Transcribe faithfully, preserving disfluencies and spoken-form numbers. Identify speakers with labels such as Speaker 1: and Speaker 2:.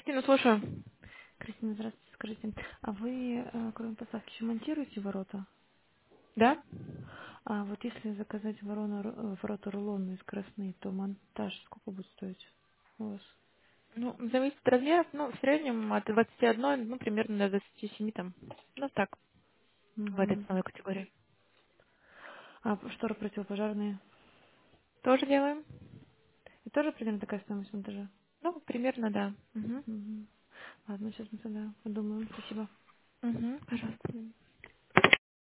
Speaker 1: Кристина, слушаю.
Speaker 2: Кристина, здравствуйте. Скажите, а вы, э, кроме поставки, еще монтируете ворота?
Speaker 1: Да?
Speaker 2: А вот если заказать ворона, ру- э, ворота рулонные скоростные, то монтаж сколько будет стоить у вас?
Speaker 1: Ну, зависит от размеров, ну, в среднем от двадцати одной, ну, примерно до двадцати семи там. Ну, так, в этой
Speaker 2: Мгм.
Speaker 1: ценовой категории.
Speaker 2: А п- шторы противопожарные?
Speaker 1: Тоже делаем?
Speaker 2: И тоже примерно такая стоимость монтажа?
Speaker 1: Ну, примерно, да. Угу.
Speaker 2: Мгм. Ладно, сейчас мы тогда подумаем. Спасибо.
Speaker 1: Угу, пожалуйста.